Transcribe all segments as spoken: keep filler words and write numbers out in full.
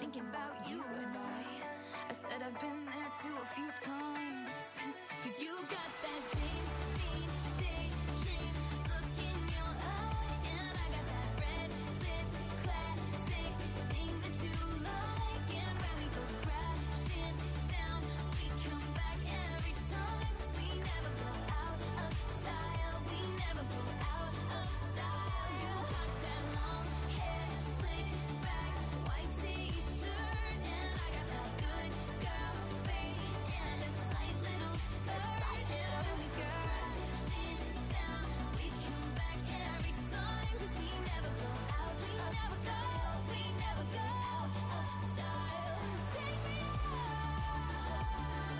thinking about you and I. I said I've been there too a few times. Cause you got that James Dean daydream look in your eye, and I got that red lip classic thing that you like. And when we go crashing down, we come back every time. 'Cause we never go out of style. We never go out of style. You got that long hair slicked back, white t-shirt, and I got that good girl fade and a tight little skirt. And when we go crashing down, we come back every time. 'Cause we never go out, we never go, we never go out of style. Take me out,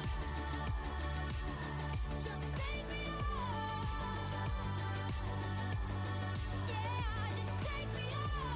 just take me out. Yeah, just take me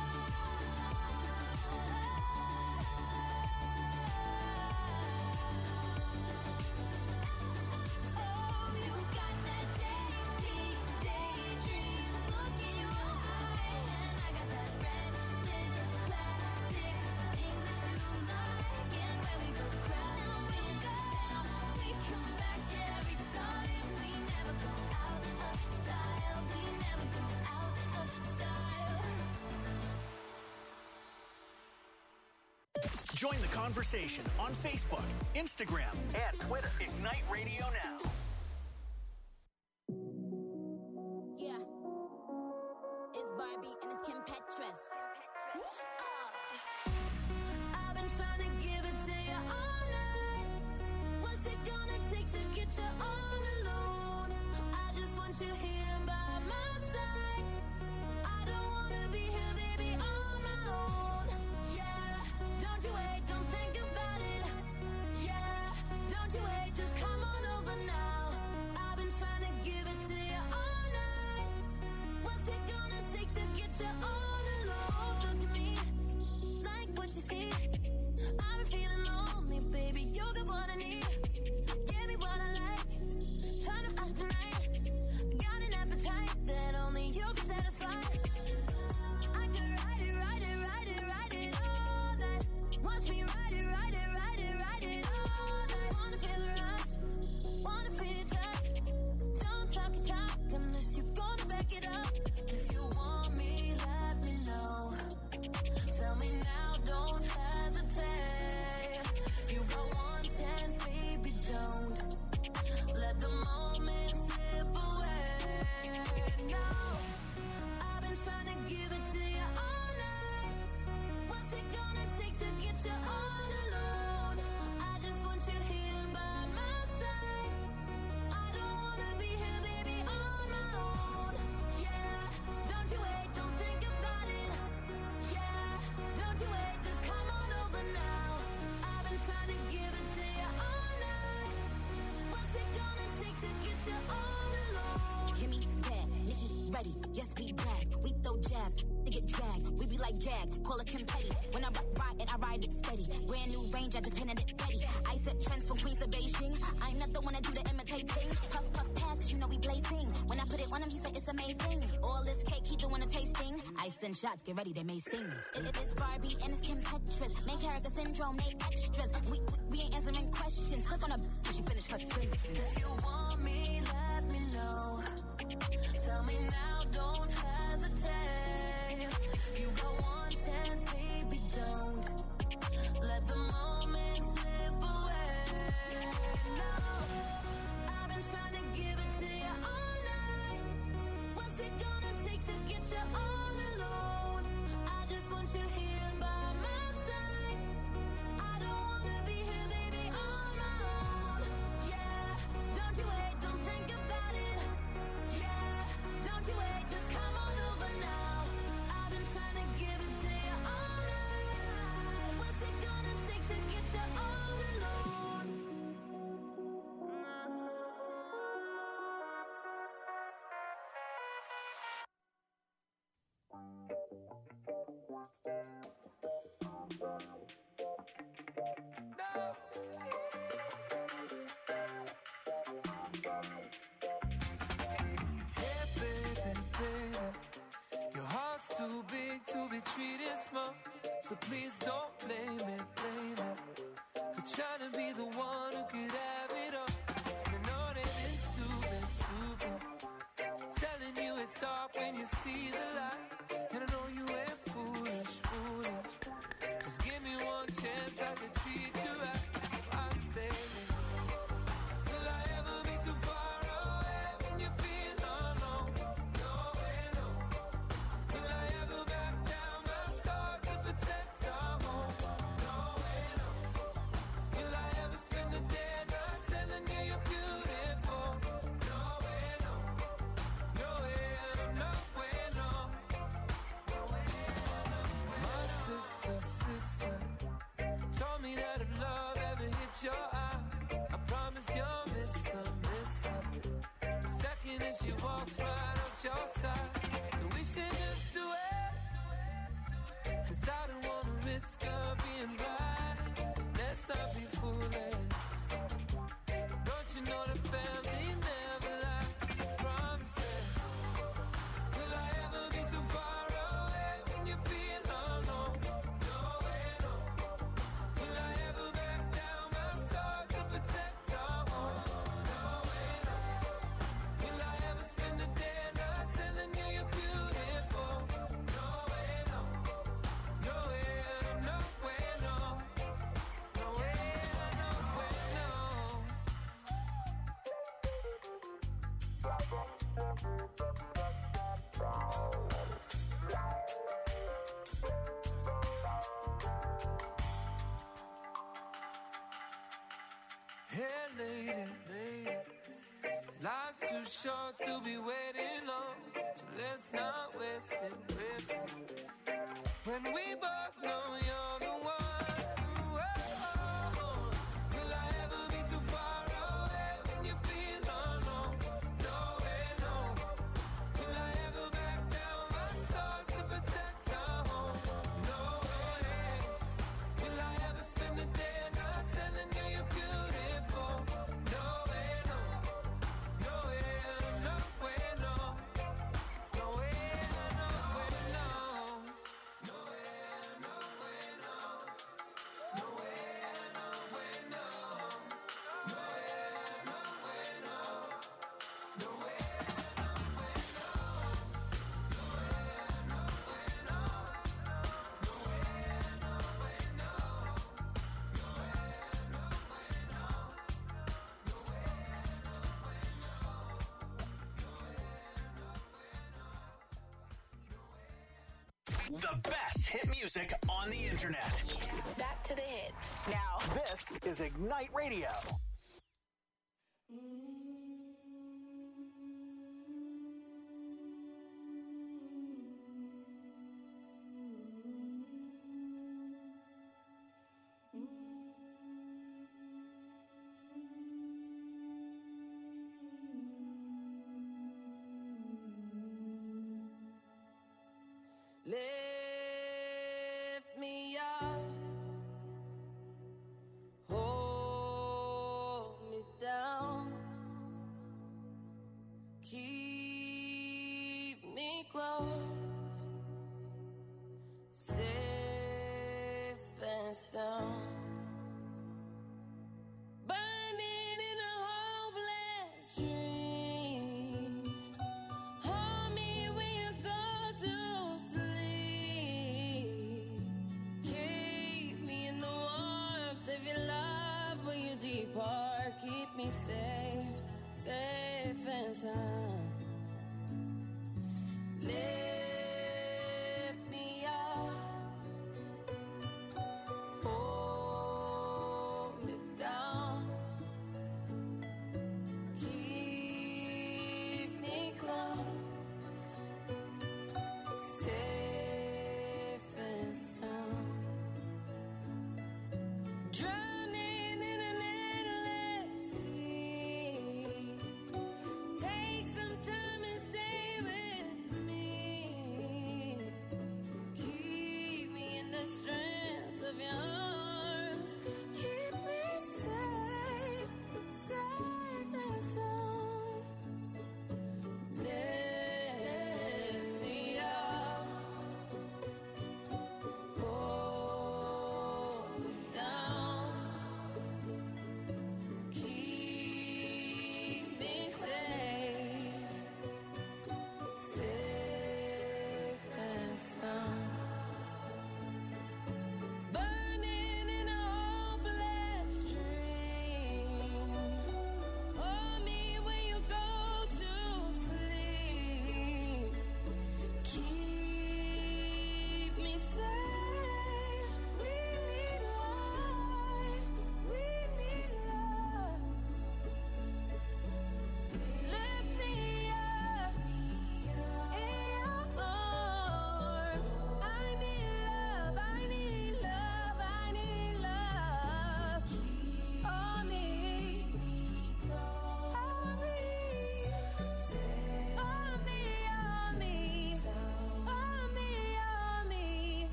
out. Oh, you got that J T daydream look in your eye, and I got that red lip classic thing that you like. And when we go crashing down, we come back every time. We never go out of style. We never go out of style. Join the conversation on Facebook, Instagram, and Twitter. Ignite Radio Now. Yeah. It's Barbie and it's Kim Petras. I've been trying to give it to you all night. What's it gonna take to get you all alone? I just want you here by my side. I don't wanna be here, baby, on my own. Yeah, don't you wait, don't think about it. Yeah, don't you wait, just come on over now. I've been trying to give it to you all night. What's it gonna take to get you all alone? Look at me, like what you see. I've been feeling lonely, baby. You got what I need. Give me what I like. Trying to find tonight. Got an appetite that only you can satisfy. I could ride it, ride it, ride it, ride it all night. Watch me ride it, ride it, ride it, ride it all night. Wanna feel the rush, wanna feel your touch. Don't talk your talk unless you're gonna back it up. If you want me, let me know. Tell me now, don't hesitate. You got one chance, baby, don't let the moment slip away. No, I've been trying to give it to you all night. What's it gonna take to get you all alone? I just want you here by my side. I don't wanna be here, baby, on my own. Yeah, don't you wait, don't think about it. Yeah, don't you wait, just come on over now. I've been trying to give it to you all night. What's it gonna take to get you all alone? Kimmy, bad, Nikki, ready, yes, we brag. We throw jabs, they get dragged. We be like gag, call it confetti. When I rock, ride it, I ride it steady. Brand new range, I just painted it ready. I set trends from Queens to Beijing. I'm not the one that do the imitating. Puff, puff, pass, cause you know we blazing. When I put it on him, he said it's amazing. All this cake, he doing a tasting. I send shots, get ready, they may sting. It, it is Barbie and it's Kim Petras. Main character syndrome, they extras. We, we, we ain't answering questions. Click on her, she finished her sentence. If you want me, let me know. Tell me now, don't hesitate. You got one chance, baby, don't let the moment slip away. No, I've been trying to give it to you all night. What's it gonna take to get you all alone? I just want you here by my side. I don't wanna be here, baby, on my own. Yeah, don't you wait, don't think about it. Yeah, don't you wait, just come on over now. I've been trying to give it to you all night. So please don't blame it, blame it for trying to be the one who could have it all. And I know that it's stupid, stupid, telling you it's dark when you see the light. And I know you ain't foolish, foolish. Just give me one chance, I can treat you right. So I say, will I ever be too far away when you feel alone? No way, no. Will I ever back down my thoughts to protect our home? No way, no. Will I ever spend the day not telling you you're beautiful? No way, no. No way, no way, no. No way, no. My sister, sister told me that if love ever hits your eyes, I promise you'll miss her, miss her. The second that she walks right up your side. So we should just do it, 'cause I don't wanna risk her being right. Let's not be foolish. Don't you know the family never lie? Promise it. Will I ever be too far away when you feel alone? No way, no. Will I ever back down my sword to protect our home? No way, no. Will I ever spend the day not telling you you're beautiful? No way, no. No way, no way, no. No way, no way, no. Hey, lady, lady, life's too short to be waiting long, so let's not waste it, waste it. When we both know you're the one. Whoa. Will I ever be too far away when you feel alone? No way, no. Will I ever back down my thoughts to protect our home? No way. Will I ever spend the day not telling you you're beautiful? No way, no. No way, no way, no. No way, no way, no. No way, no way, no. No way, no way, no. No way, no way, no. No way, no way, no. No way, no way, no. No way, no way, no. No way, no way, no. No way, no way, no. The best hit music on the internet. Back to the hits. Now, this is Ignite Radio. Lift me up, hold me down.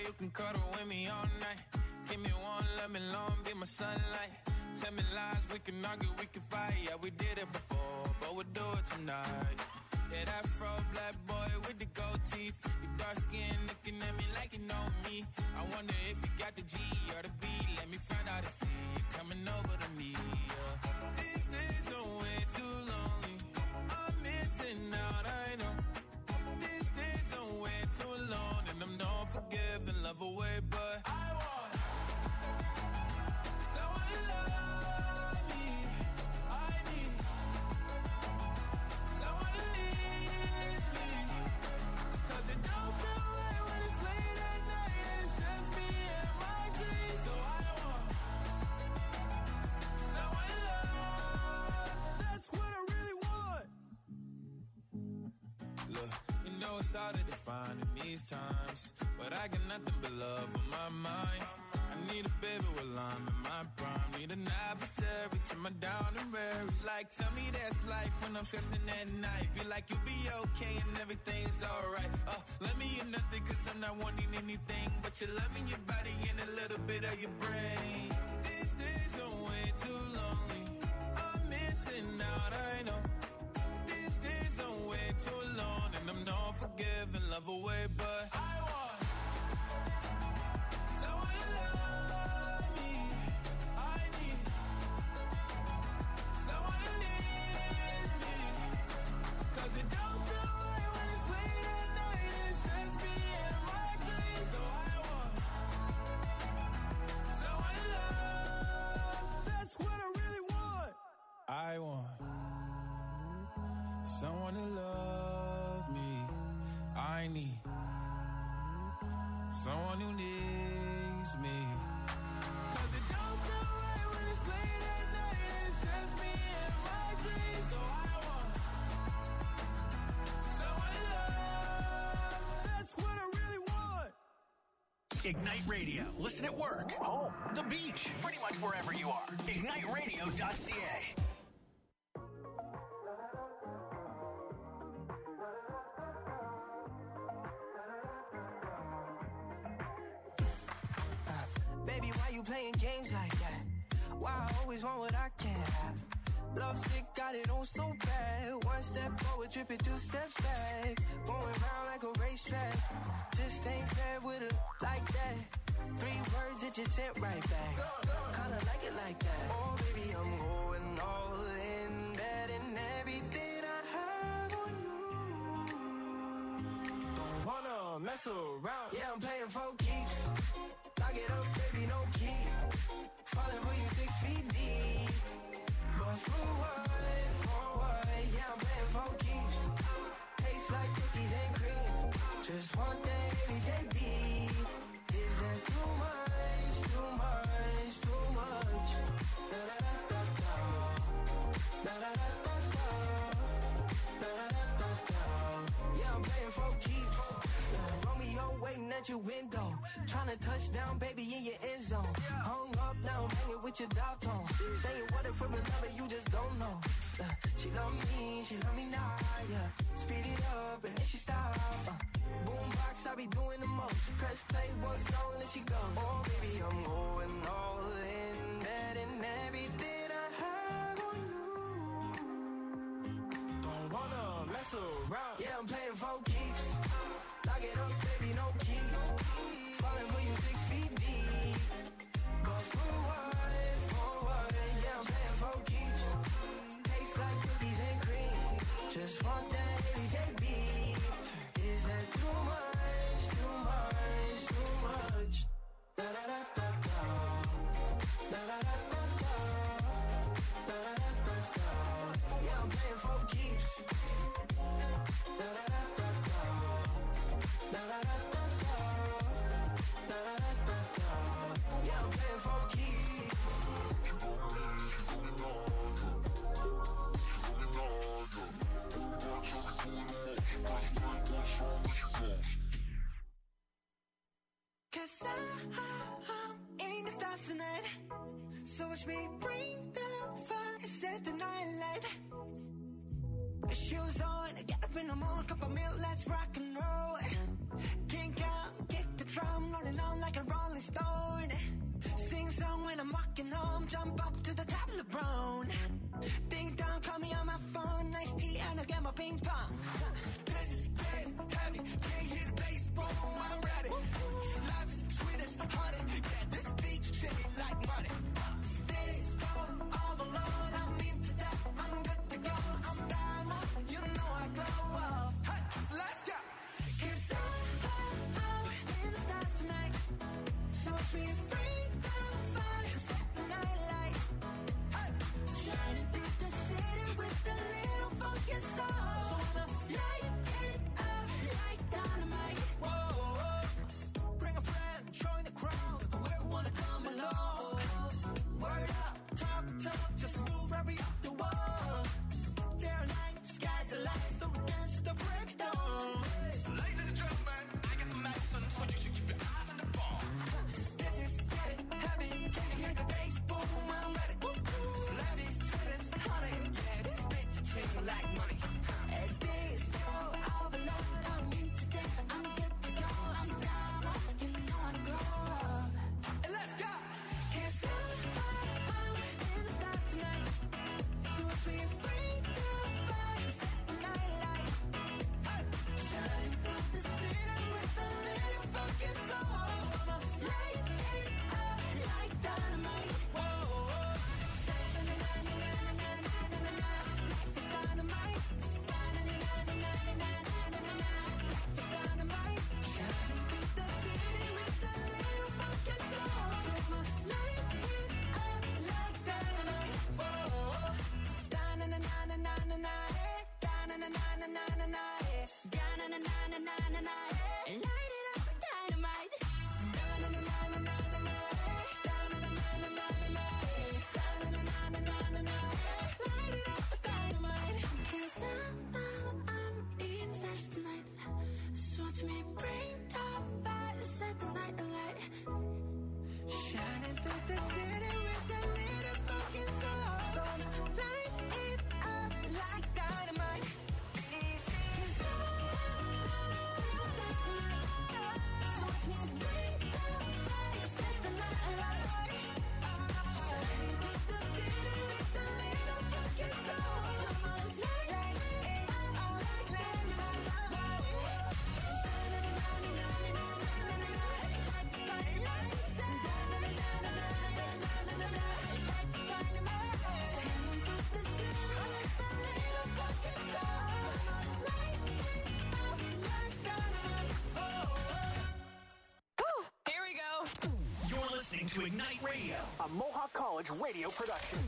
you can cuddle with me all night. Give me one, let me long, be my sunlight. Tell me lies, we can argue, we can fight. Yeah, we did it before, but we'll do it tonight. Yeah, that fro black boy with the gold teeth. Your dark skin looking at me like you know me. I wonder if you got the G or the B. Let me find out and see you coming over to me. Yeah. These days are way too lonely. I'm missing out, I know. These days are way too alone, and I'm not forgiving, love away, but I want someone to love me. I need someone to leave me, 'cause it don't feel right when it's late at night and it's just me and my dreams. So I want someone to love. That's what I really want. Look, you know it's hard to define in these times, but I got nothing but love on my mind. I need a baby while I'm in my prime. Need an adversary to my down and weary. Like, tell me that's life when I'm stressing at night. Be like, you'll be okay and everything's alright. Uh, let me in nothing, 'cause I'm not wanting anything but your loving, your body, and a little bit of your brain. These days are way too lonely. I'm missing out, I know. These days are way too alone, and I'm not forgiving, love away, but I want someone to love me. I need someone to leave me, 'cause it don't feel right when it's late at night and it's just me and my dreams. So I want someone to love. That's what I really want. I want someone to love me. I need someone who needs me, 'cause it don't feel right when it's late at night and it's just me and my dreams. So I want someone to love. That's what I really want. Ignite Radio. Listen at work, home, the beach, pretty much wherever you are. ignite radio dot c a. Baby, why you playing games like that? Why I always want what I can't have? Love sick, got it on so bad. One step forward, tripping two steps back. Going round like a racetrack. Just ain't fair with her like that. Three words that you sent right back. Kinda like it like that. Oh, baby, I'm going all in, betting everything I have on you. Don't wanna mess around. Yeah, I'm playing for keeps. Lock it up, baby, no key. Falling for you six feet deep. But for what, for what? Yeah, I'm playing for keeps. Tastes like cookies and cream. Just want that H A B. Is that too much, too much, too much? Da da da da da. Da da da da da. Da da da da da. Yeah, I'm playing for keeps. Romeo waiting at your window. Tryna touch down, baby, in your end zone. Hung up, now I'm hanging with your dog tone. Saying what if we're in love and you just don't know. Uh, she love me, she love me now, yeah. Speed it up and then she stop. Uh, boombox, I be doing the most. Press play, one song and then she goes. Oh, baby, I'm going all in, betting everything I have on you. Don't wanna mess around. Yeah, I'm playing for keeps. Lock it up, baby, no key. Falling for you six feet deep. But for what, for what? Yeah, I'm playing for keeps. Tastes like cookies and cream. Just want that H A B. Is that too much, too much, too much? Da da da da da. Da da da da da. Da da da da da. Yeah, I'm playing for keeps. Da da da da da. Da da da da da. Da da da da da. Yeah, I'm playing for keeps. Cause I, I'm in the stars tonight. So watch me bring the fire, set the night light. Shoes on, get up in the morning, cup of milk, let's rock and roll. Kink out, get the drum, rolling on like a rolling stone. Sing song when I'm walking home, jump up to the top of the brown. Ding dong, call me on my phone, nice tea and I'll get my ping pong. This is getting heavy, can't hear the bass, boom, I'm ready. Life is sweet as honey, yeah, this beach shit like money. This go all alone, I'm into that, I'm good to go, I'm diamond, you know I glow up. Hey, so let's go. Cause I'm, I'm in the stars tonight, so we bring down fire, set the night light. Hey, shining through the city with a little funky soul. So I'ma light it up like dynamite. Whoa, bring a friend, join the crowd, whoever wanna come along. Word up, talk, talk, just move right up the wall. Day or night, sky's the light, so we dance to the breakdown. Ladies and gentlemen, I got the medicine, so you should keep your eyes on the ball. This is getting heavy, can you hear the bass? Boom, I'm ready. Life is sweet as honey, yeah, this bitch chicken like money. At this go all alone, I'm into that, I'm good to go, I'm down, you know I glow. And let's go. Cause I'm, I'm in the stars tonight, so if we bring the fire, set the night light. Hey, shining through the city with a little funky soul. So I'ma light it up like dynamite. Whoa, life is dynamite. Life is dynamite. Shining through the city with a little funky soul. So I'ma light it up like dynamite. Whoa, da-na-na-na-na-na-na, eh. Da-na-na-na-na-na-na, eh. Da-na-na-na-na-na-na, eh. Light it up with dynamite. Da-na-na-na-na-na-na, eh. Da-na-na-na-na-na-na, eh. Da-na-na-na-na-na-na, eh. Light it up with dynamite. 'Cause I'm, I'm, I'm in stars tonight. So watch me bring the fire, set the night alight. Shining through the city with a little funky soul. So light it up like dynamite. Easy. 'Cause I'm, so watch me bring the fire, set the night alight. Shining through the city with a little funky soul. So light it up like dynamite. Here we go. You're listening to Ignite Radio, a Mohawk College radio production.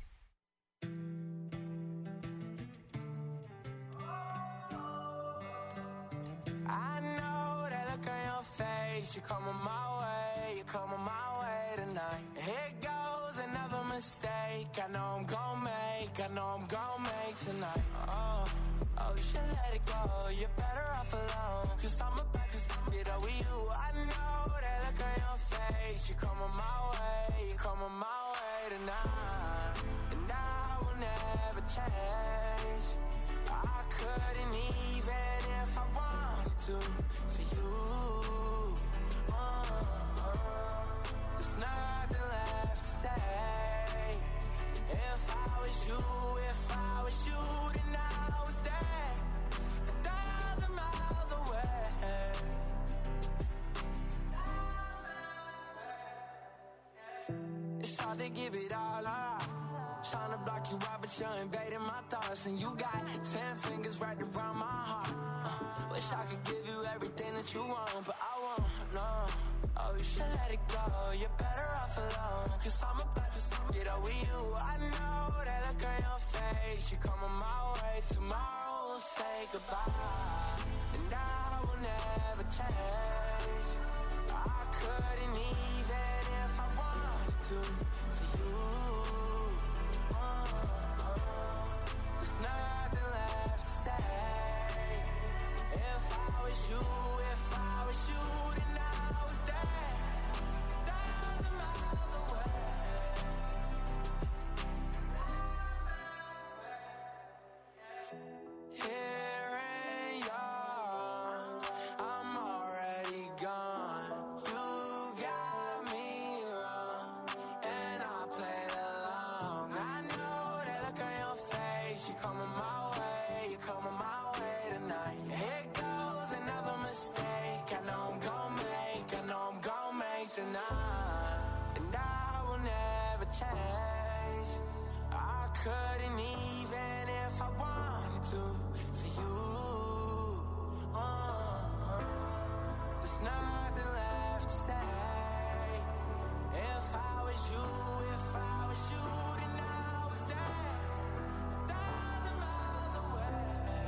I know that look on your face. You're coming my way, you're coming my way tonight. Here goes another mistake. I know I'm gon' make, I know I'm gon' make tonight. Oh, oh, you should let it go. You're better off alone. Cause I'm about to get over you. I know that look on your face. You're coming my way, you're coming my way tonight. And I will never change. I couldn't even if I wanted to for you. Uh, uh, there's nothing left to say. If I was you, if I was you, then I would stay a thousand miles away. It's hard to give it all up. Trying to block you out, but you're invading my thoughts. And you got ten fingers right around my heart. uh, Wish I could give you everything that you want, but I won't, no. Oh, you should let it go, you're better off alone. Cause I'm about to get over you. I know that look on your face. You're coming my way, tomorrow we'll say goodbye. And I will never change. I couldn't even if I wanted to for you. There's nothing left to say. If I was you, if I was you, then I would stay a thousand miles away. Here in your arms, I'm already gone. you're coming my way, you're coming my way tonight. Here goes another mistake. I know I'm gon' make, I know I'm gon' make tonight. And I will never change. I couldn't even if I wanted to for you. Uh, there's nothing left to say. If I was you, if I was you, then I was there, a thousand miles away.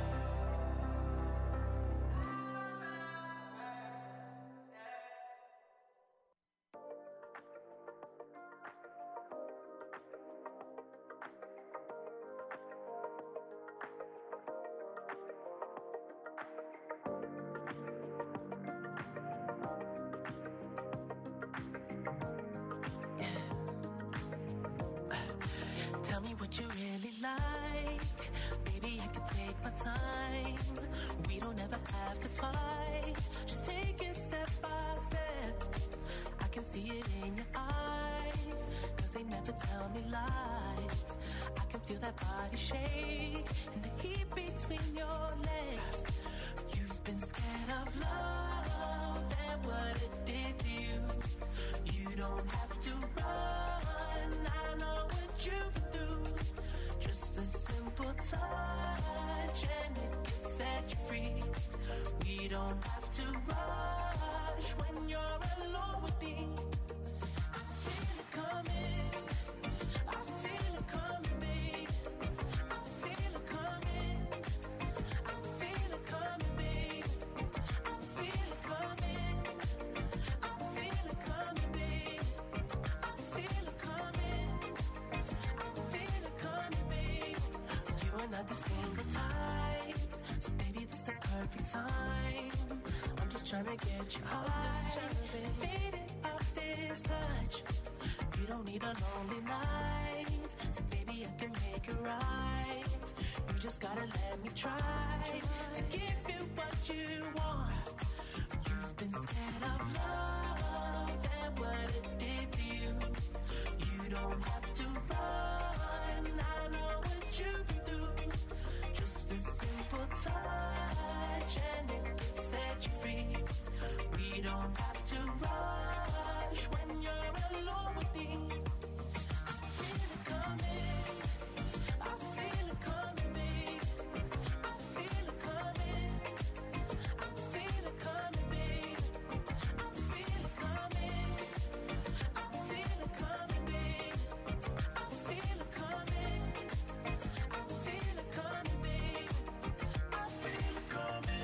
Tell me what you really like. Baby, I can take my time. We don't ever have to fight. Just take it step by step. I can see it in your eyes, cause they never tell me lies. I can feel that body shake and the heat between your legs. You've been scared of love and what it did to you. You don't have to run, I know what you've been through. Just a simple touch and it can set you free. We don't have to rush when you're alone with me. I feel it coming, I feel it coming, babe. I feel it coming, I feel it coming, babe. I feel it coming, I feel it coming, babe. I feel it coming, I feel it coming, babe. You are not the single type, so baby, this the perfect time. I'm just trying to get you high, faded off this touch. You don't need a lonely night, so baby, I can make it right. You just gotta let me try to give you what you want. You've been scared of love and what it did to you. You don't have to run, I know what you've been through. Just a simple touch and it can set you free. We don't have to rush when you're alone with me. I feel it coming, I feel it coming, babe. I feel it coming, I feel it coming, babe. I feel it coming, I feel it coming, babe. I feel it coming, I feel it coming, babe. I feel it coming,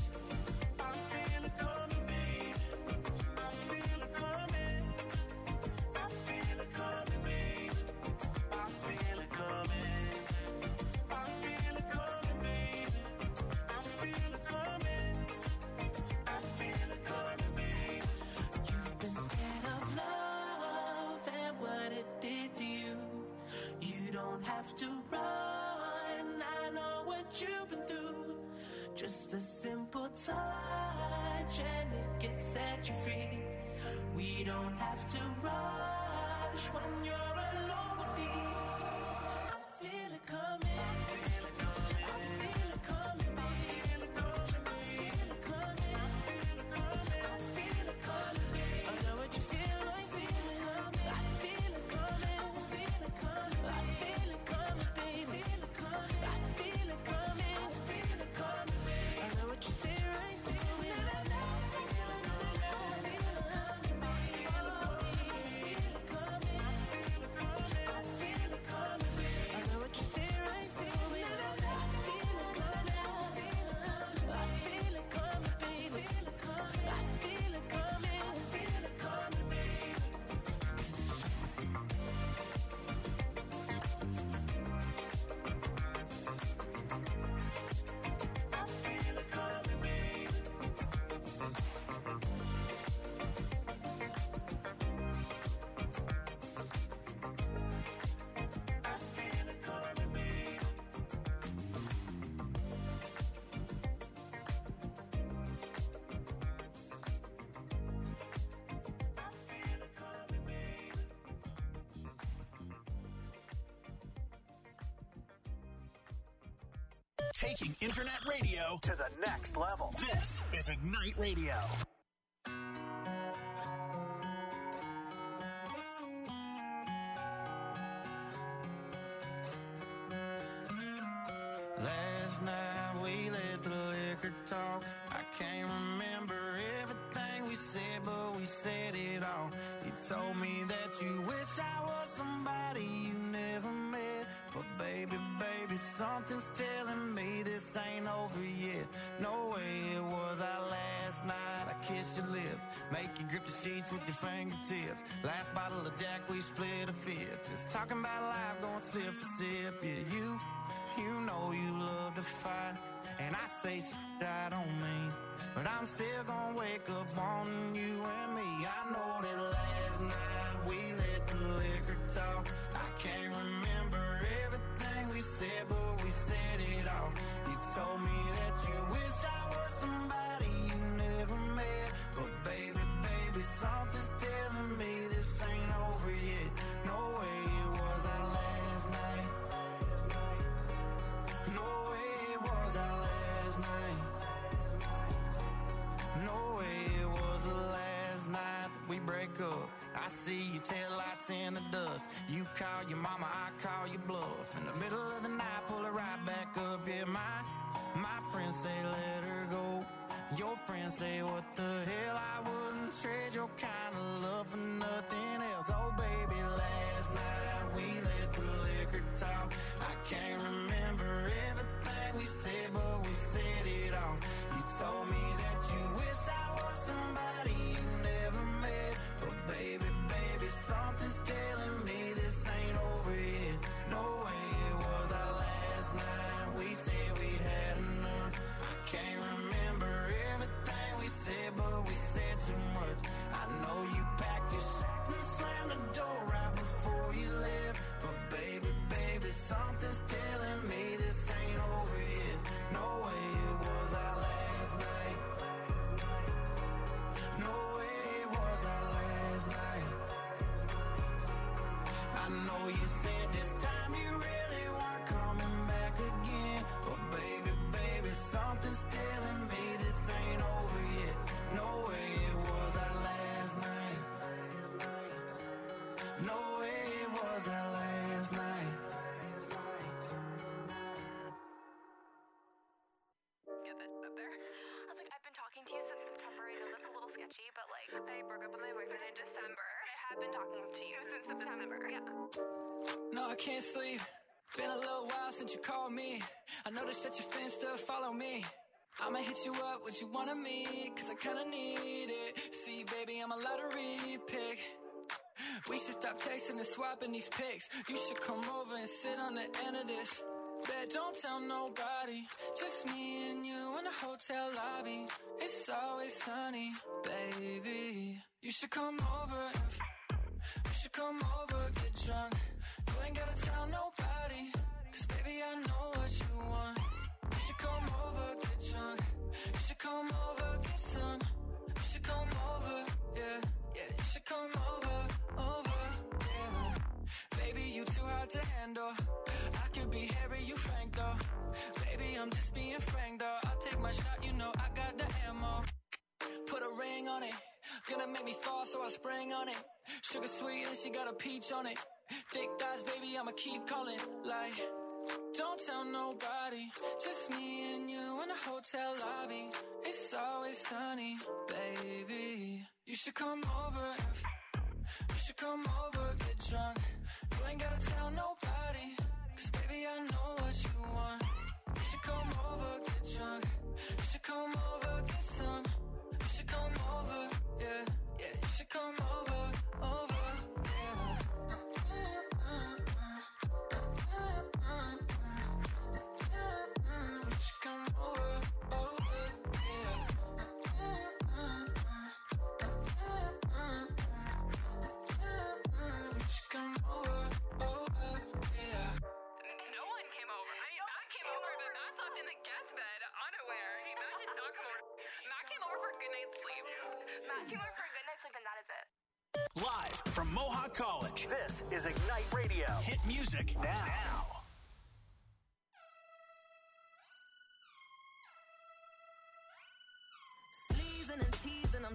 I feel it coming, babe. I feel it coming, I feel it coming, babe. I feel it coming, I feel it coming, babe. I feel it coming, I feel it coming, babe. You've been scared of love and what it did to you. You don't have to run, I know what you've been through. Just a simple touch and it can set you free. We don't have to rush when you're alone with me. I feel it coming, I feel it coming, babe. I feel it coming, I feel it coming, babe. I know what you feel like, feel it coming. I feel it coming, I feel it coming, I feel it coming, babe. I feel it coming, I feel it coming, babe. I know what you feel right, feel it. I know, I feel it coming, babe. I feel it coming, babe. I feel it coming, I feel it coming. Taking internet radio to the next level. This is Ignite Radio. Last night we let the liquor talk. I can't remember everything we said, but we said it all. You told me that you wish I was somebody you never met. But baby, baby, something's telling me this ain't over yet. No way it was our last night. I kissed your lips, make you grip the sheets with your fingertips. Last bottle of Jack, we split a fifth. Just talking about life, going sip for sip. Yeah, you, you know you love to fight. And I say shit I don't mean, but I'm still gonna wake up wanting you and me. I know that last night we let the liquor talk. I can't remember everything we said, but we said it all. You told me that you wish I was somebody you never met. But baby, baby, something's telling me this ain't over yet. No way it was our last night. No way it was our last night. No way it was the last night that we break up. I see your taillights in the dust. You call your mama, I call your bluff. In the middle of the night, pull her right back up. Yeah, my, my friends say let her go. Your friends say what the hell, I wouldn't trade your kind of love for nothing else. Oh baby, last night we let the liquor talk. I can't remember everything we said, but we said it all. You told me that you wish I was somebody you never met. But baby, baby, something's telling me this ain't over yet. No way it was our last night. We said we'd had enough. I can't remember everything we said, but we said too much. I know you packed your shit and slammed the door right before you left. But baby, baby, something's telling me this ain't over yet. No way it was our last night. No way it was our last night. I know you said this time you really weren't coming back again. But baby, baby, something's telling me this ain't over yet. No way it was our last night. No way it was our last night. Get that up there. I was like, I've been talking to you since September. I know that's a little sketchy, but like, I broke up with my boyfriend in December. I have been talking to you since September. Yeah. No, I can't sleep. Been a little while since you called me. I noticed that your fans still follow me. I'ma hit you up, what you wanna meet, cause I kinda need it. See, baby, I'm a lottery pick. We should stop texting and swapping these pics. You should come over and sit on the end of this. Bet don't tell nobody, just me and you in the hotel lobby. It's always sunny, baby. You should come over, if, you should come over, get drunk. You ain't gotta tell nobody, cause baby I know what you want. You should come over, get drunk. You should come over, get some. You should come over, yeah, yeah. You should come over, over, yeah. Baby, you too hard to handle. I could be Harry, you Frank though. Baby, I'm just being frank though. I'll take my shot, you know I got the ammo. Put a ring on it, gonna make me fall, so I spring on it. Sugar sweet and she got a peach on it. Thick thighs, baby, I'ma keep calling. Like, don't tell nobody, just me and you in the hotel lobby. It's always sunny, baby. You should come over, if, you should come over, get drunk. You ain't gotta tell nobody, cause baby I know what you want. You should come over, get drunk. You should come over, get some. You should come over, yeah, yeah. You should come over, over, yeah. You should come over, over, yeah. You should come over, over, yeah. No one came over. I mean, Matt came over, but Matt slept in the guest bed, unaware. He, Matt did not come over. Matt came over for a good night's sleep. Matt came over for a good night's sleep, and that is it. Live from Mohawk College, this is Ignite Radio. Hit music now. now.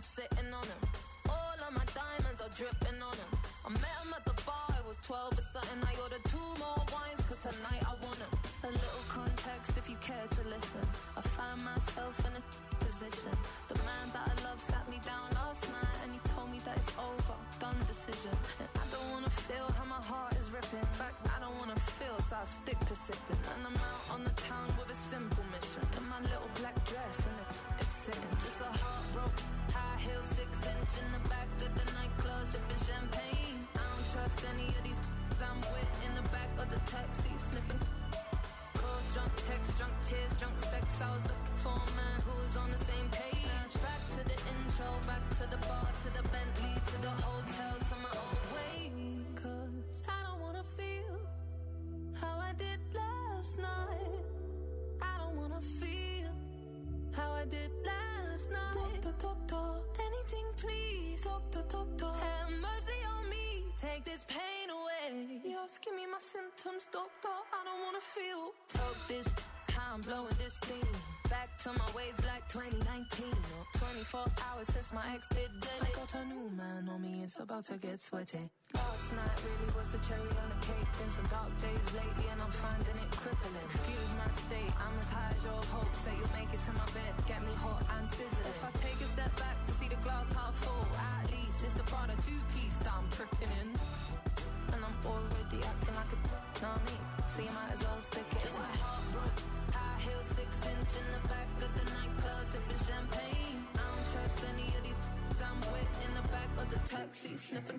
sitting on him. All of my diamonds are dripping on him. I met him at the bar, I was twelve or something. I ordered two more wines, cause tonight I want him. A little context if you care to listen. I find myself in a position. The man that I love sat me down last night and he told me that it's over, done decision. And I don't wanna feel how my heart is ripping. In fact, I don't wanna feel, so I stick to sipping. And I'm out on the town with a simple mission. In my little black dress and it, it's sitting. Just a heartbroken, high heel, six inch in the back of the nightclub, sipping champagne. I don't trust any of these I'm with in the back of the taxi, sniffing. Calls, drunk text, drunk tears, drunk sex. I was looking for a man who was on the same page. Now it's back to the intro, back to the bar, to the Bentley, to the hotel, to my old way. Cause I don't wanna feel how I did last night. I don't wanna feel how I did last night. Doctor, doctor, anything please. Doctor, doctor, have mercy on me. Take this pain away. Just give me my symptoms, doctor. I don't wanna feel. Talk this, how I'm blowing this thing. Back to my ways like twenty nineteen. Or twenty-four hours since my ex did it. I got a new man on me, it's about to get sweaty. Last night really was the cherry on the cake. Been some dark days lately and I'm finding it crippling. Excuse my state, I'm as high as your hopes that you'll make it to my bed. Get me hot and sizzling. If I take a step back to see the glass half full, at least it's the Prada two-piece that I'm tripping in. And I'm already acting like a know me, so you might as well stick it. Just a heartbroken, high heel, six inch in the back of the nightclub, sipping champagne. I don't trust any of these I'm with in the back of the taxi, sniffing.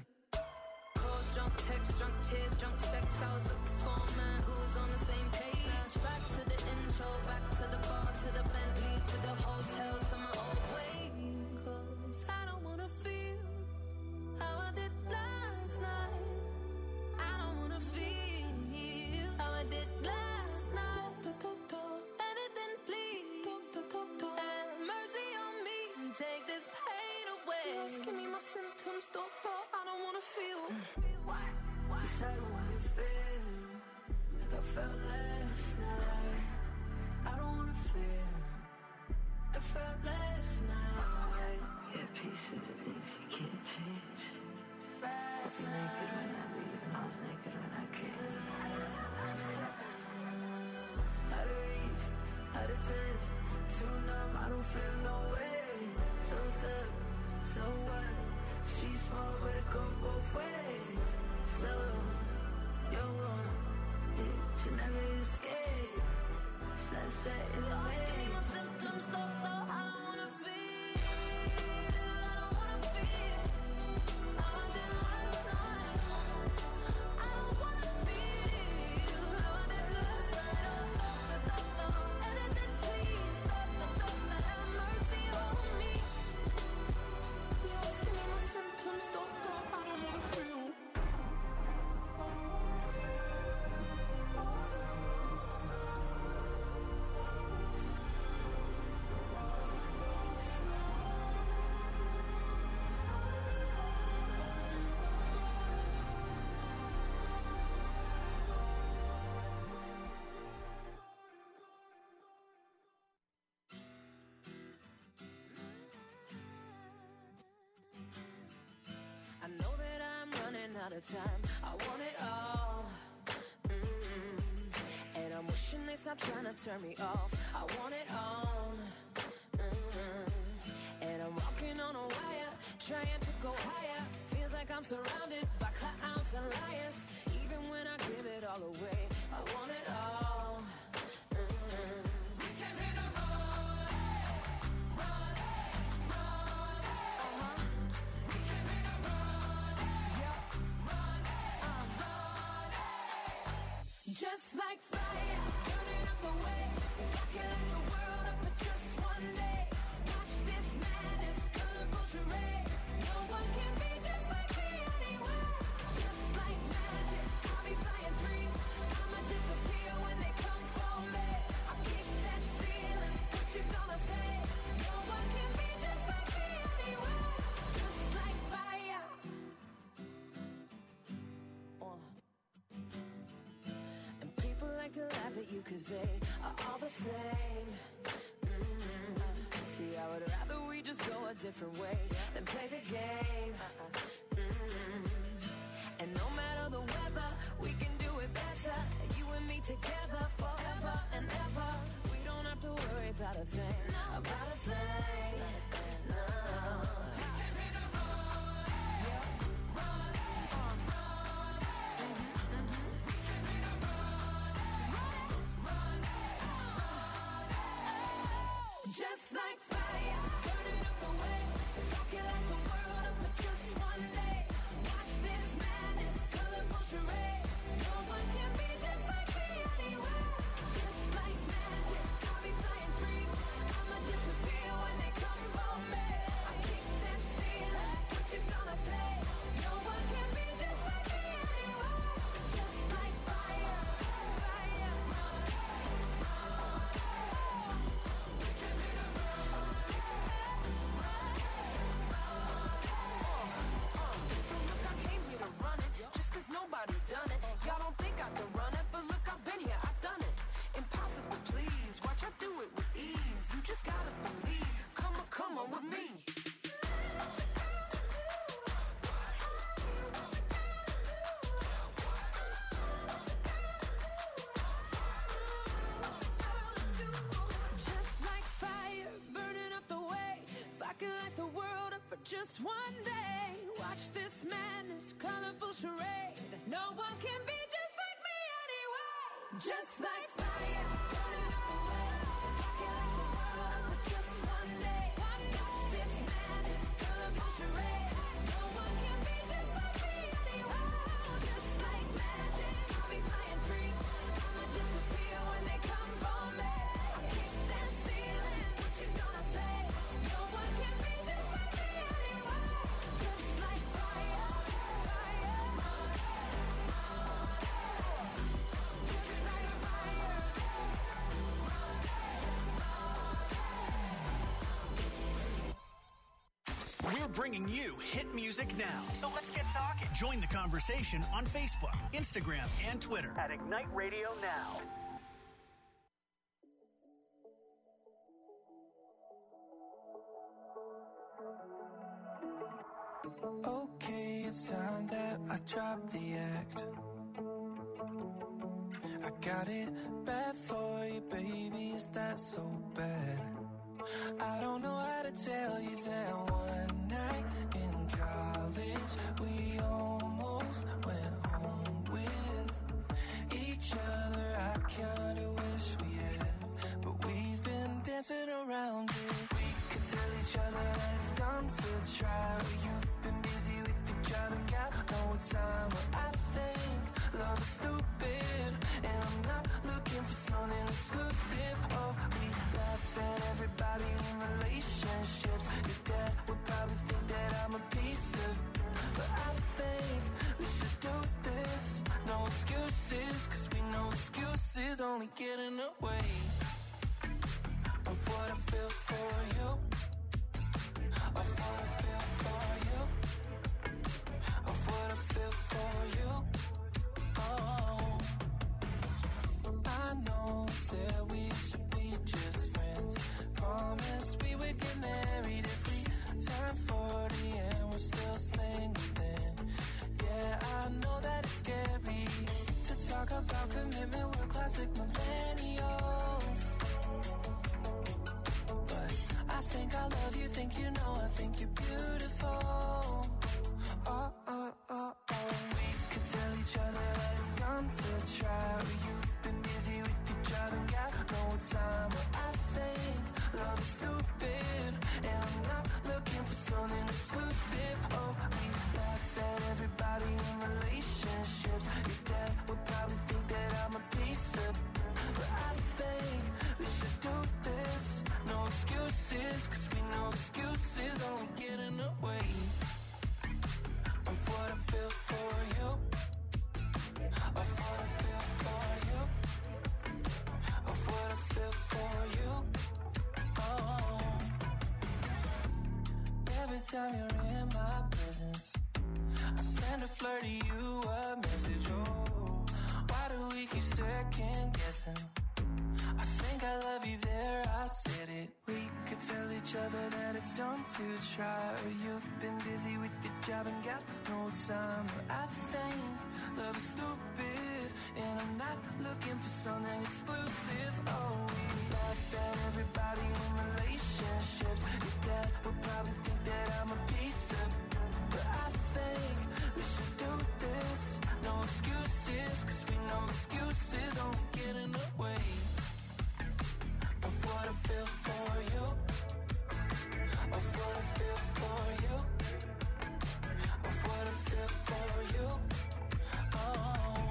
Calls, drunk text, drunk tears, drunk sex. I was looking for a man who was on the same page. Now it's back to the intro, back to the bar, to the Bentley, to the hotel, to my old way. Cause I don't wanna feel how I did last night. I don't wanna feel how I did last night. Doctor, doctor, anything please. Doctor, doctor, have mercy on me and take this pain away. Just give me my symptoms, doctor. I don't wanna feel. Why? Why? Cause I don't wanna feel like I felt last night. I don't wanna feel like I felt last night. Yeah, peace with the things you can't change. I was Last naked when night. I leave and I was naked when I came. Out of reach, out of touch, too numb, I don't feel no way. So stuck, so what? Street small, but it go both ways. So, you're wrong, it should never escape. Sunset in the Just give me my waves. symptoms, doctor. I don't wanna feel. I don't wanna feel how I did last night. I don't wanna feel how I did last night. Oh, doctor, doctor, anything please. Doctor, doctor, have mercy on me. Just give me my symptoms, doctor. I don't wanna feel. I know that I'm running out of time. I want it all. Mm-hmm. And I'm wishing they stop trying to turn me off. I want it all. Mm-hmm. And I'm walking on a wire, trying to go higher. Feels like I'm surrounded by clowns and liars. Even when I give it all away, I want it all. Mm-hmm. We came here to run, run, run. Uh-huh. We came here to run, yeah, run, uh, run. Just like fire, burning up the way. If I can light the world up for just one day. Watch this madness, colorful charade. No one can be just like me anywhere. Just like magic, I'll be flying free. I'ma disappear when they come for me. I'll kick that ceiling, what you gonna say? No one can be just like me anywhere. Just like fire. Uh. And people like to laugh at you cause they are all the same. Mm-hmm. See, I I would rather we just go a different way than play the game. Mm-hmm. And no matter the weather, we can do it better. You and me together forever and ever. We don't have to worry about a thing, about a thing. No. Just like fire, burning up the way. If I could light the world up for just one day, watch this madness, colorful charade. No one can be just like me anywhere. Just like magic, I'll be flying free. I'ma disappear when they come for me. I kick that ceiling, what you gonna say? No one can be just like me anywhere. Just like fire, fire. Nobody's done it. Y'all don't think I can run it, but look, I've been here, I've done it. Impossible, please. Watch, I do it with ease. You just gotta believe. Come on, come on with me. Just like fire, burning up the way. If I could light the world up for just one day, watch this madness, colorful charade. No one can be just like me anyway. Just like fire, burning up the way. If I could light the world up for just one day, watch this madness, colorful charade. No one can be just like me anyway. Just like magic, I'll be flying free. I'ma disappear when they come for me. I kick that ceiling, what you gonna say? No one can be just like me anyway. Just like fire, fire. We're bringing you hit music now. So let's get talking. Join the conversation on Facebook, Instagram, and Twitter at Ignite Radio Now. Okay, it's time that I drop the act. I got it bad for you, baby, is that so bad? I don't know how to tell you that one night in college we almost went home with each other. I kinda wish we had, but we've been dancing around it. We could tell each other that it's time to try, but you've been busy with the job and got no time. But I think love is stupid, and I'm not looking for something exclusive. Oh, we laugh at everybody in relationships. Your dad would probably think that I'm a piece of, but I think we should do this. No excuses, cause we know excuses only get in the way of what I feel for you, of what I feel for you, of what I feel for you. Oh, I know that we should be just friends. Promised we would get married if we turn forty and we're still single then. Yeah, I know that it's scary to talk about commitment, we're classic millennials. But I think I love you, think you know, I think you're beautiful. Oh, oh, oh, oh. We could tell each other that it's time to try, but you've been busy with your job and got no time. But I think love is stupid, and I'm not looking for something exclusive. Oh, we laugh at everybody in relationships. Your dad would probably think that I'm a piece of, but I think we should do this. No excuses, cause we know excuses only get in the way of what I feel for you, of what I feel for you, of what I feel for you. Oh, every time you're in my presence, I send a flirty you a message. Oh, why do we keep second guessing? I think I love you there, I said it. We could tell each other that it's dumb to try. Or you've been busy with your job and got no time. Or I think love is stupid, and I'm not looking for something exclusive. Oh, we laugh at everybody in relationships. Your dad would probably think that I'm a piece of, but I think we should do this. No excuses, cause we know excuses only get in the way of what I feel for you, of what I feel for you, of what I feel for you. Oh.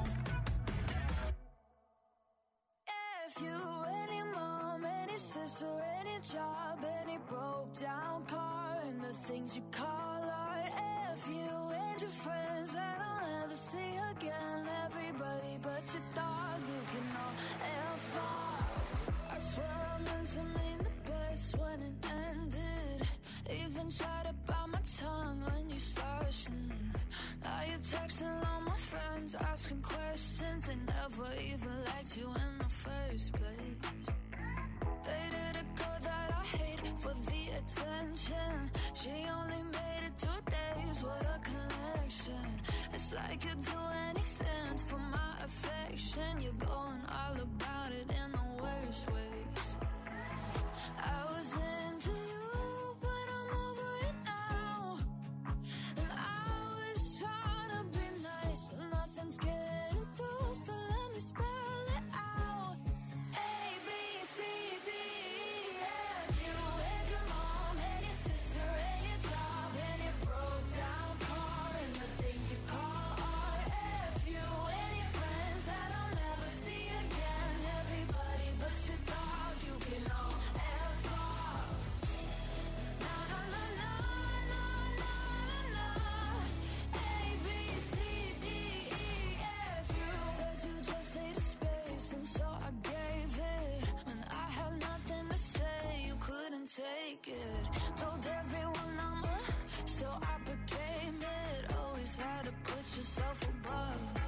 If you, any mom, any sister, any job, any broke down car, and the things you call art. If you and your friends that I'll never see again, everybody but your dog, you can all F off. I swear I meant to mean the best when it ended. Even tried to bite my tongue when you started. Mm. Now you're texting all my friends, asking questions. They never even liked you in the first place. Dated a girl that I hate for the attention. She only made it two days, what a connection. It's like you'd do anything for my affection. You're going all about it in the worst ways. I was into you, but I'm over it now. And I was trying to be nice, but nothing's getting through, so let me spell it out. A, B, C, D, E, F. You and your mom and your sister and your job and your broke down car and the things you call art. F you and your friends that I'll never see again. Everybody but your dog, you can all F off. Na na na na na na na. A, B, C, D, E, F. You said you just needed space, and so I gave it. When I had nothing to say, you couldn't take it. Told everyone I'm a, so I became it. Always had to put yourself above me.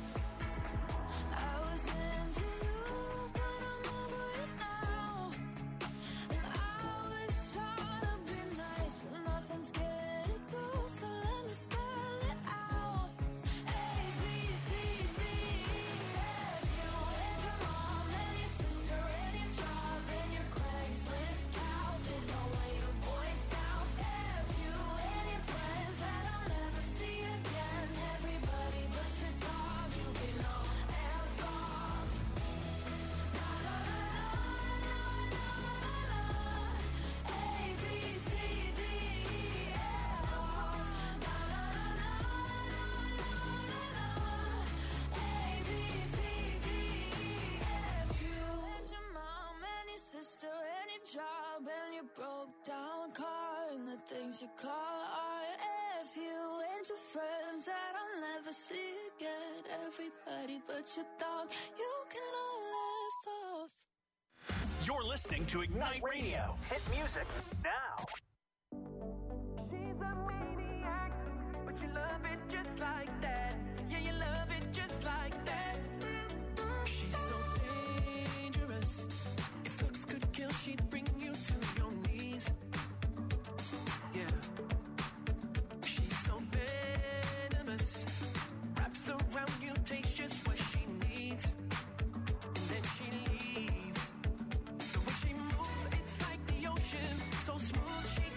I was into you, but I'm over it now. And I was trying to be nice, but nothing's getting through, so let me spell it out. A, B, C, D, E, F. You and your mom and your sister and your job and your Craigslist couch and the way your voice sounds. F you and your friends that I'll never see again. Everybody but your dog, you can all F off. Na na na na na na na. A, B, C, D, E, F off. Na na na na na na na. A, B, C, D, E, F. You and your mom and your sister and your job and your broke down car and the things you call art. F you and your friends that I'll never see again. Everybody but your dog, you can all F off. You're listening to Ignite Radio. Hit music now. She's a maniac, but you love it just like that. Yeah, you love it just like that. She's so dangerous. If looks could kill, she'd bring you to your knees. Yeah. She's so venomous. Wraps around you, takes just what she needs. And then she leaves. The way she moves, it's like the ocean. So smooth, she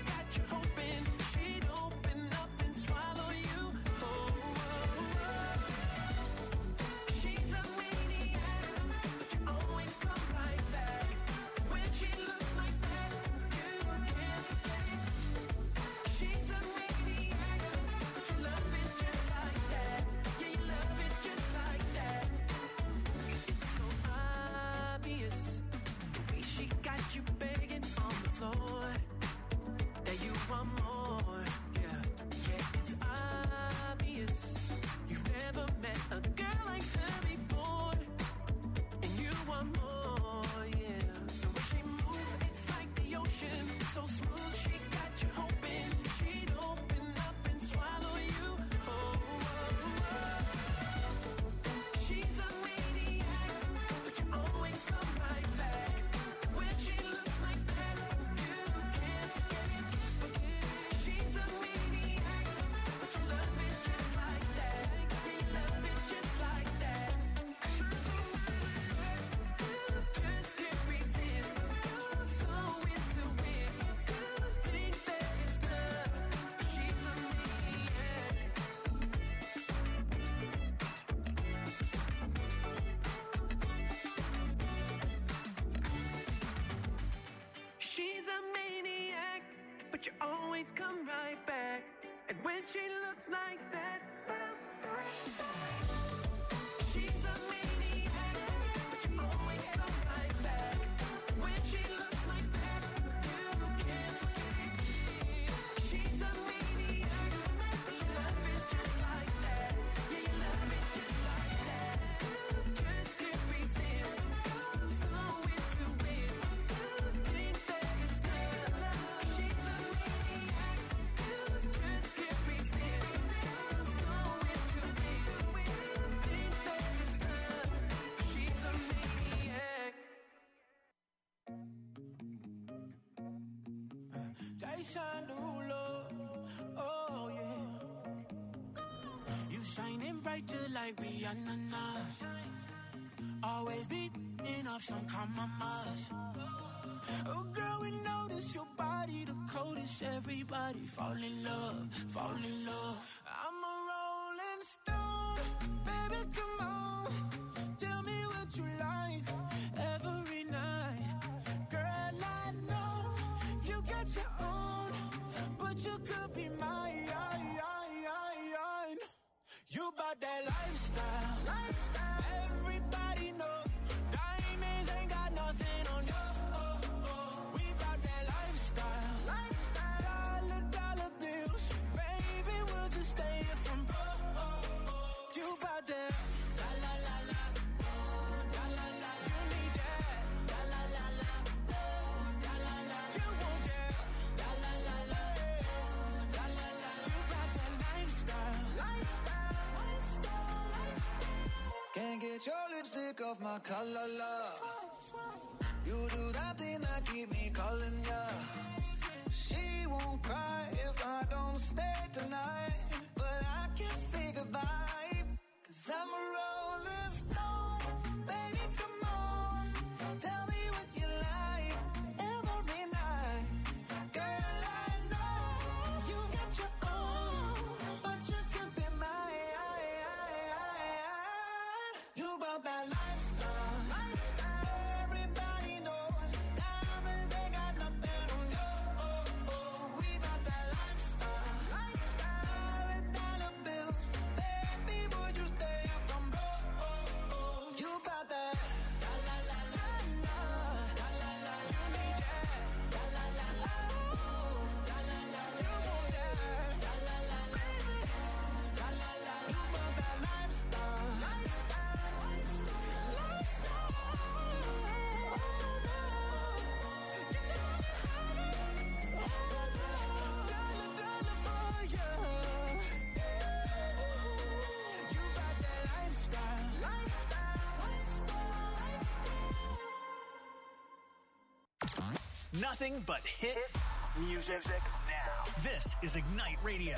come right back. And when she looks like that, she's a maniac, but you always come right back. When she looks like that, you can't forget. She's a maniac, but you love it just like that. Yeah, you love it just like that. Just can't resist. So into it. Think that it's love. She's a maniac. Just can't resist. So into it. Think that it's love. She's a maniac. Jason Derulo, oh yeah. You shining bright just like Rihanna now. Always beating up some compromise. Oh girl, we notice your body the coldest. Everybody fall in love, fall in love. I'm a rolling stone, baby, come on. Tell me what you like every night. Girl, I know you got your own, but you could be mine. You bout that lifestyle, lifestyle. Everybody knows diamonds ain't got nothing on you. Oh, oh. We bout that lifestyle, lifestyle. Dollar, dollar bills, baby, we'll just stay here from broke. Oh, oh. You bout that la la la la, oh, la la la. You need that la la la la, oh, la la la. You want that la la la la, oh, la la la. You bout that lifestyle, lifestyle. Can't get your lipstick off my collar, love. You do that thing that keep me calling ya. She won't cry if I don't stay tonight, but I can't say goodbye, cause I'm a rolling stone. Baby, come on, tell me what you like every night. Girl, I know you got your own, but you could be mine. You about that lifestyle, lifestyle. Everybody knows diamonds ain't got nothing on you. Oh, oh. We about that lifestyle, lifestyle. Dollar, dollar bills, baby, would you stay up from broke? Oh, oh. You about that la la la la la, la la la. You need that la la la la, oh, la la la. You want that la la la la, la la la. You about that lifestyle, lifestyle. Nothing but hit music now. This is Ignite Radio.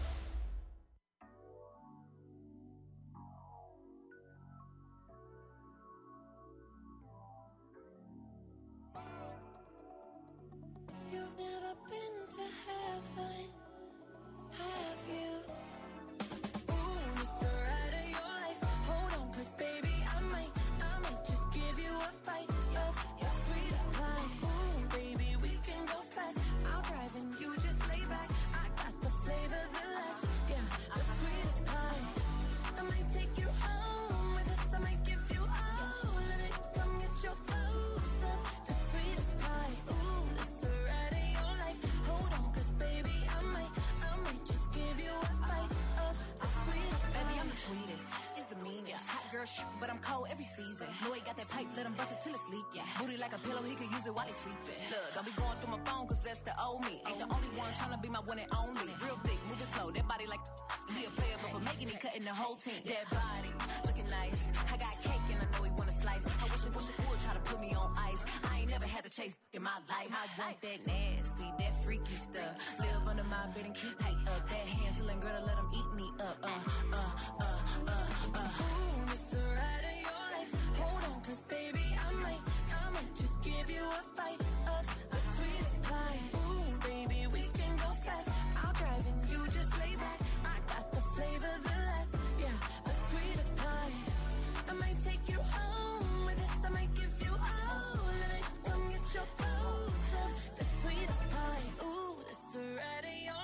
You've never been to heaven, have you? Ooh, it's the ride of your life. Hold on, cause baby, I might, I might just give you a bite of your sweetest pie. Ooh, baby, we can go fast. I'll drive and you just lay back. I got the flavor, the last, yeah, the sweetest pie. I might take you home with us. I might give you all of it. Come get your dose of the sweetest pie. Ooh, it's the ride of your life. Hold on, cause baby, I might, I might just give you a bite of the sweetest pie. Baby, I'm the sweetest. It's the meanest. Hot girl shit, but I'm cold every season. Know he got that pipe, let him bust it till it's leak. Yeah. Booty like a pillow, he could use it while he sleeping. Look, don't be going through my phone, cause that's the old me. Ain't the only one tryna be my one and only. Real thick, moving slow, that body like he a player, but for making it, cutting the whole team. That body, looking nice. I got cake and I know he wanna slice. I wish it, wish it would try to put me on ice. I ain't never had to chase in my life. I want that nasty, that freaky stuff. Live under my bed and keep height up. That Hansel and Gretel, let him eat me up. Uh, uh, uh, uh, uh. Ooh, it's the ride of your life. Hold on, cause baby, I might, I might just give you a bite of the sweetest pie. Ooh, baby, we can go fast. I'll drive and you just lay back. I got the flavor, the last, yeah, the sweetest pie. I might take you home with us. I might give you all of it. Come get your dose of the sweetest pie. Ooh, it's the ride of your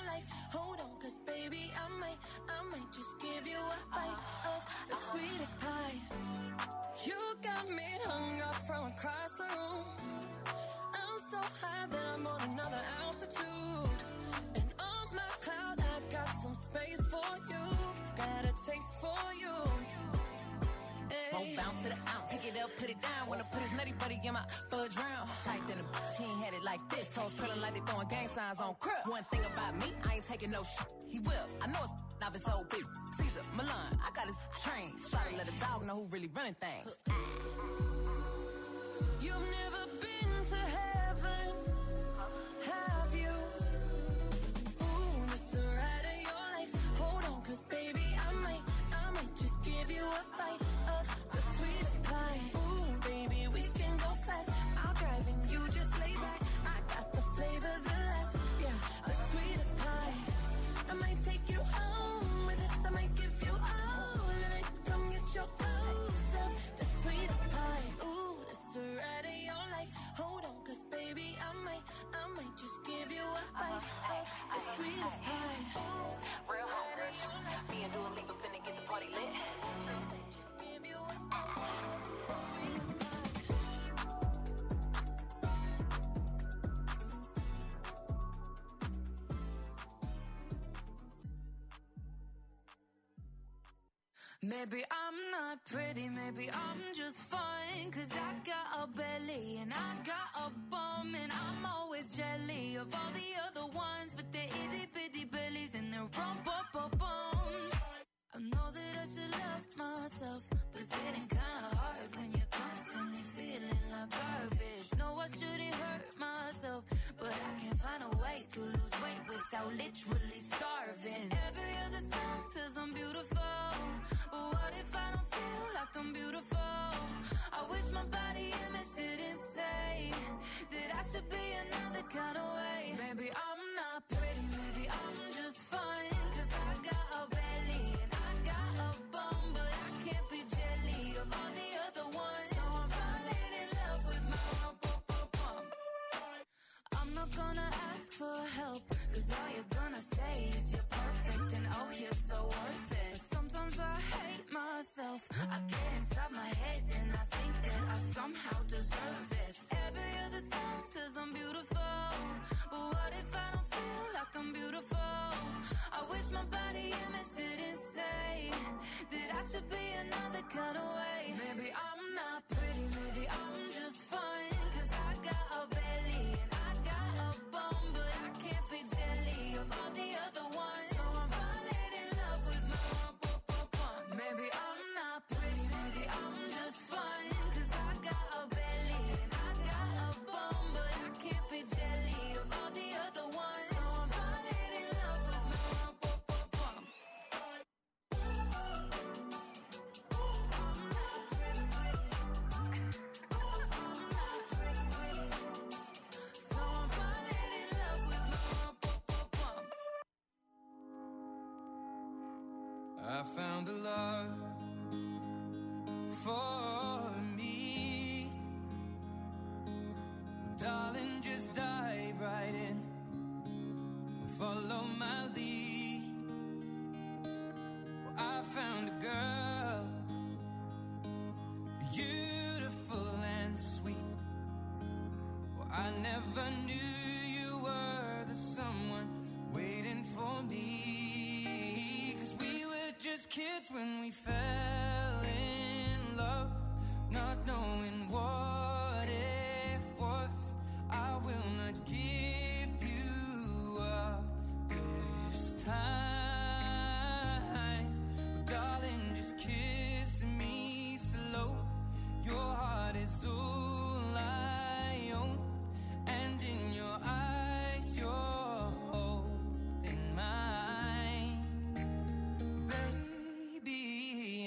got me hung up from across the room. I'm so high that I'm on another altitude. And on my cloud, I got some space for you. Got a taste for you. Won't bounce to the ounce, pick it up, put it down. Wanna put his nutty buddy in my fudge round. Tight than a bitch, he ain't had it like this. Toes curling like they throwing gang signs on crib. One thing about me, I ain't taking no shit. He will, I know it's off his old bitch. Caesar, Milan, I got his train. Try to let a dog know who really running things. You've never been to heaven, have you? Ooh, this the ride of your life. Hold on, cause baby, I might, I might just give you a bite of the sweetest pie. Ooh, baby, we can go fast. I'll drive and you just lay back. I got the flavor, the last, yeah, the sweetest pie. I might take you home with us. I might give you all of it. Come get your dose of the sweetest pie. Ooh, this the ride of your life. Hold on, cause baby, I might, I might just give you a bite of the sweetest pie. Real home rush. Me and Dua Lipa finna get the party lit. Just give you a sweetest pie. Maybe I'm not pretty, maybe I'm just fine. Cause I got a belly and I got a bum. And I'm always jelly of all the other ones with their itty bitty bellies and their rump up up bums. I know that I should love myself, but it's getting kinda hard when you're constantly feeling like garbage. No, I shouldn't hurt myself, but I can't find a way to lose weight without literally starving. Every other song says I'm beautiful, but what if I don't feel like I'm beautiful? I wish my body image didn't say that I should be another kind of way. Maybe I'm not pretty, maybe I'm just fine. Cause I got a belly and I got a bum, but I can't be jelly of all the other ones. So I'm falling in love with my rump up up bum. I'm not gonna ask for help, cause all you're gonna say is you're perfect and oh you're so worth it. Sometimes I hate myself, I get inside my head and I think that I somehow deserve this. Every other song says I'm beautiful, but what if I don't feel like I'm beautiful? I wish my body image didn't say that I should be another kind of way. Maybe I'm not pretty, maybe I'm just fine. Cause I got a belly and I got a bum, but I can't be jelly of all the other ones. So I'm falling in love with my rump up up bum. Maybe I'm not pretty, maybe I'm just fine. Cause I got a belly and I got a bum, but I can't be jelly of all the other ones. So I'm falling in love with my rump up up bum. I'm not pretty, pretty. I'm not pretty, pretty. So I'm falling in love with my rump up up bum. I found a love for me. Darling, just dive right in. Follow my lead. Well, I found a girl, beautiful and sweet. Well, I never knew you were the someone waiting for me. Cause we were just kids when we fell in love, not knowing what it was. I will not give you up this time. Darling, just kiss me slow. Your heart is all I own, and in your eyes you're holding mine. Baby,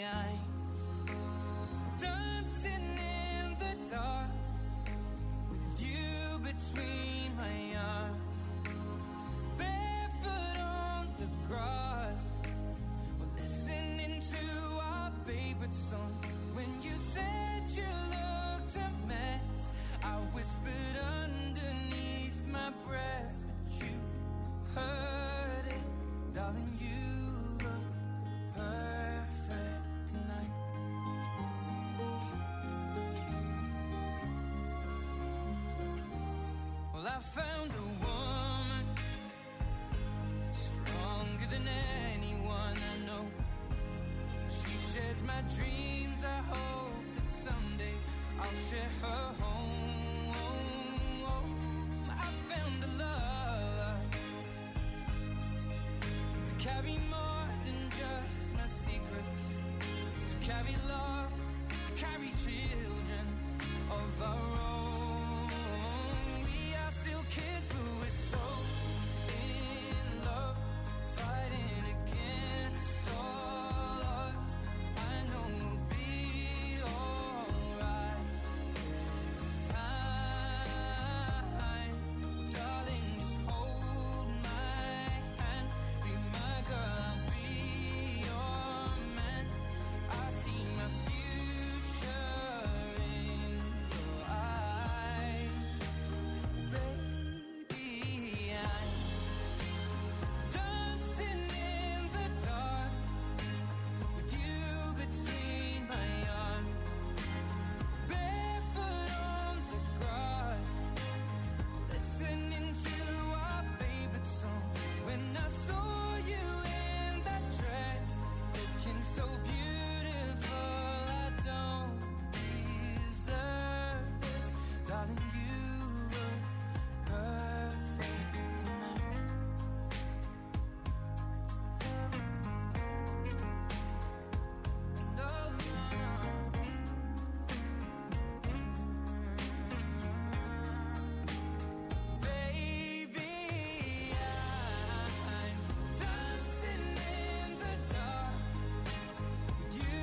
found a woman stronger than anyone I know. She shares my dreams. I hope that someday I'll share her home. I found a love to carry more than just my secrets, to carry love